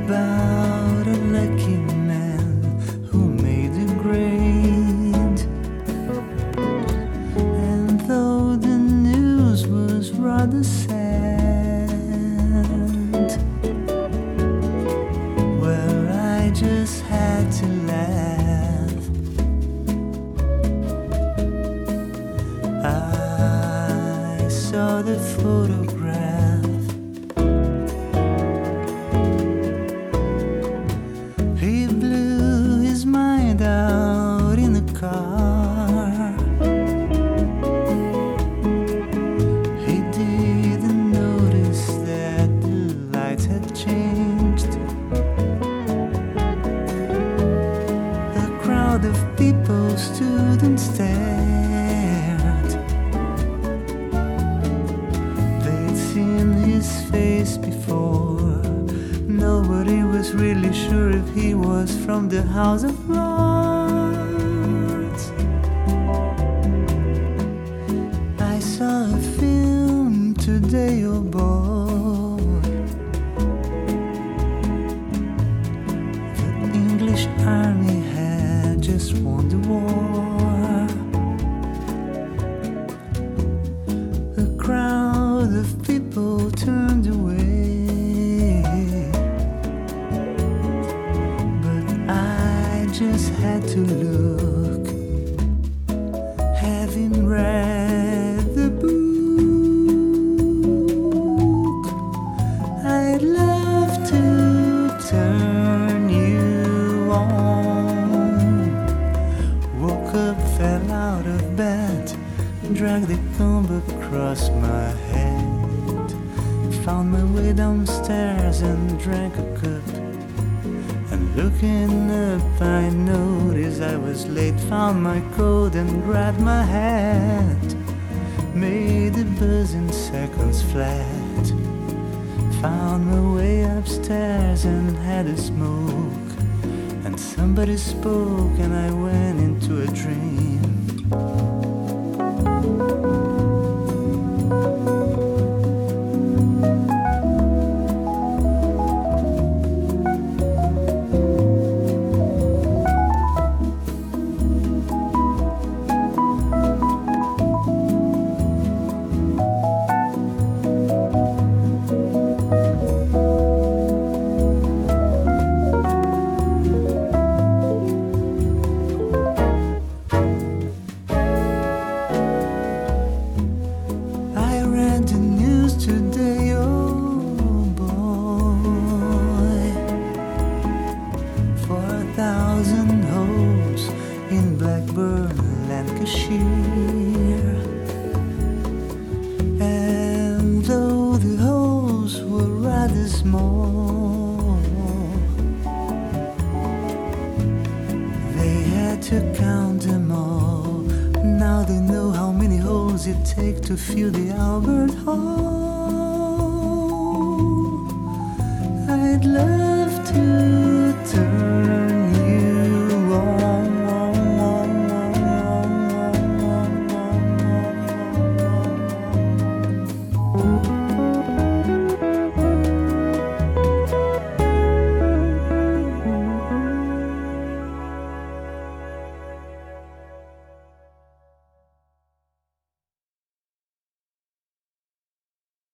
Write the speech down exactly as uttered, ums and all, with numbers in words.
about a lucky man who made a grade. And though the news was rather sad, well, I just had to laugh. I saw the photograph. He blew his mind out in the car. He didn't notice that the lights had changed. A crowd of people stood and stared. They'd seen his face before. Nobody was really sure if he was from the House of Lords. I saw a film today, oh boy. The English army had just won the war. A crowd of people turned away. Just had to look, having read the book. I'd love to turn you on. Woke up, fell out of bed, dragged the comb across my head, found my way downstairs and drank a cup. Looking up, I noticed I was late. Found my coat and grabbed my hat. Made a buzz in seconds flat. Found my way upstairs and had a smoke. And somebody spoke and I went into a dream. Today, oh boy, four thousand homes in Blackburn, Lancashire. And though the holes were rather small, they had to count them all. Now they know how many holes it takes to fill the Albert Hall. I'd love